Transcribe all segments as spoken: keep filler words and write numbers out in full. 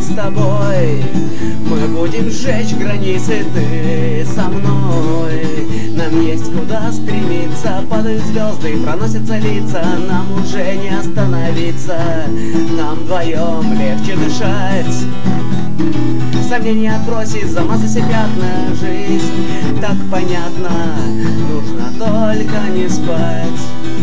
с тобой. Мы будем сжечь границы, ты со мной. Нам есть куда стремиться, падают звезды, проносятся лица. Нам уже не остановиться, нам вдвоем легче дышать. Сомнения отбросить, замазай все пятна. Жизнь так понятна, нужно только не спать.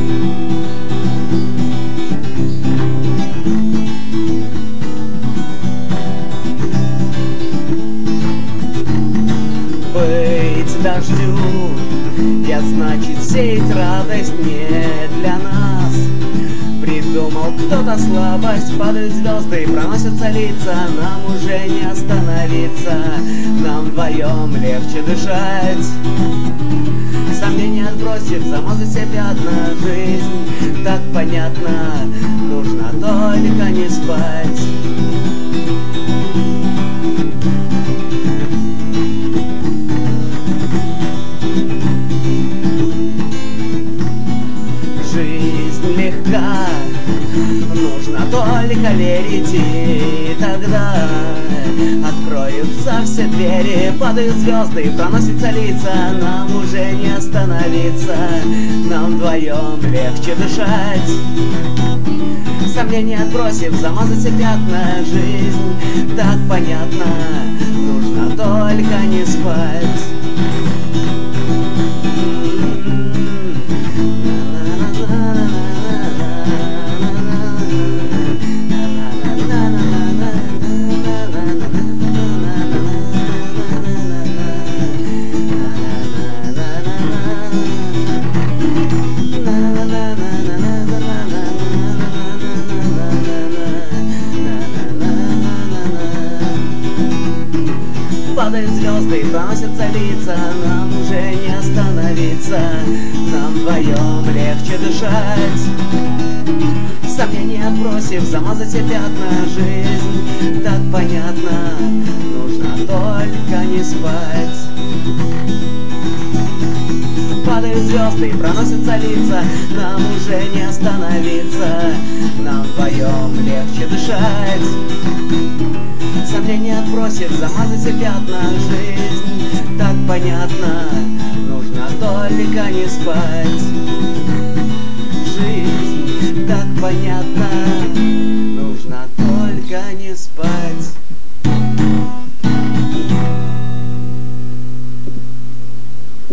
Быть дождю, я значит сеять радость не для нас. Придумал кто-то слабость, падают звезды, проносятся лица. Нам уже не остановиться, нам вдвоем легче дышать. Сомнения отбросив, замазать все пятна. Жизнь так понятна, нужно только не спать. Жизнь легка, нужно только верить, и тогда откроются все двери. Падают звезды, проносятся лица. Нам уже не остановиться, нам вдвоем легче дышать. Сомнения отбросив, замазать все пятна. Жизнь так понятна, нужно только не спать. Падают звезды, проносятся лица. Нам уже не остановиться, нам вдвоем легче дышать. Сомнения отбросив, замазать все пятна. Жизнь так понятна, нужно только не спать. Падают звезды, проносятся лица. Нам уже не остановиться, нам вдвоем легче дышать. Сомнения отбросив, замазать все пятна. Жизнь так понятна, нужно только не спать. Жизнь так понятна, нужно только не